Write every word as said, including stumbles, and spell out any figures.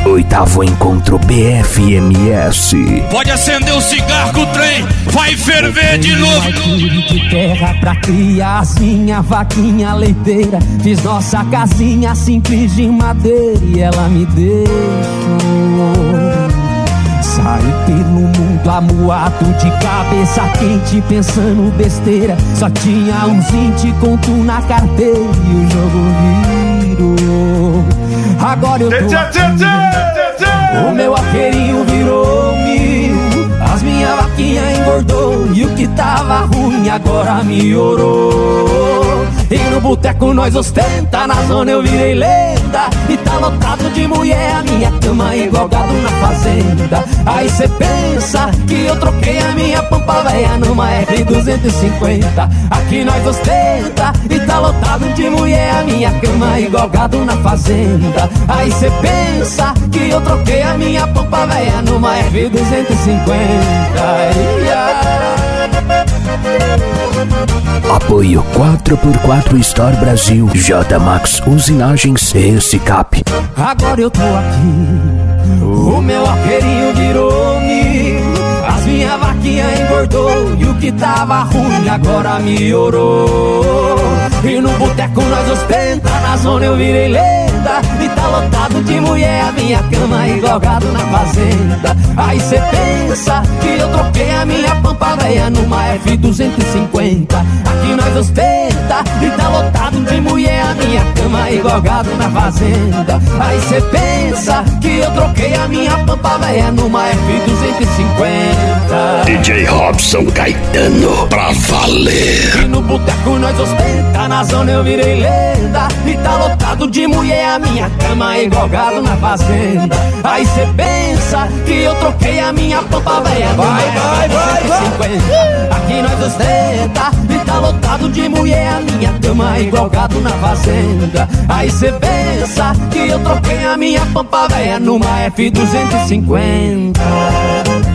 Oitavo encontro B F M S. Pode acender o cigarro que o trem vai ferver de novo. De terra pra criar as minha vaquinha leiteira. Fiz nossa casinha simples de madeira e ela me deixou. Saí pelo mundo amuado de cabeça quente pensando besteira. Só tinha uns vinte conto na carteira e o jogo virou. Agora eu tô aqui, o meu arqueirinho virou mil. As minha vaquinha engordou e o que tava ruim agora melhorou. E no boteco nós ostenta, na zona eu virei lenda. E tá lotado de mulher, a minha cama igual gado na fazenda. Aí cê pensa que eu troquei a minha pampa véia numa R duzentos e cinquenta. Aqui nós ostenta e tá lotado de mulher, a minha cama igual gado na fazenda. Aí cê pensa que eu troquei a minha pampa véia numa R duzentos e cinquenta. Apoio quatro por quatro Store Brasil, J-Max Usinagens e Recicap. Agora eu tô aqui, o meu arqueirinho virou mil. As minha vaquinha engordou e o que tava ruim agora melhorou. E no boteco nós ostenta, na zona eu virei lenda. E tá lotado de mulher, a minha cama igual gado na fazenda. Aí cê pensa que eu troquei a minha pampa véia numa F duzentos e cinquenta. Aqui nós ostenta e tá lotado de mulher, a minha cama igual gado na fazenda. Aí cê pensa que eu troquei a minha pampa véia numa F duzentos e cinquenta. D J Robson Caetano, pra valer. E no boteco nós ostenta, na zona eu virei lenda. E tá lotado de mulher, a minha cama igual gado na fazenda. Aí cê pensa que eu troquei a minha pampa véia numa vai, vai, vai, cinquenta. Aqui nós ostenta e tá lotado de mulher, a minha cama igual gado na fazenda. Aí cê pensa que eu troquei a minha pampa véia numa F duzentos e cinquenta.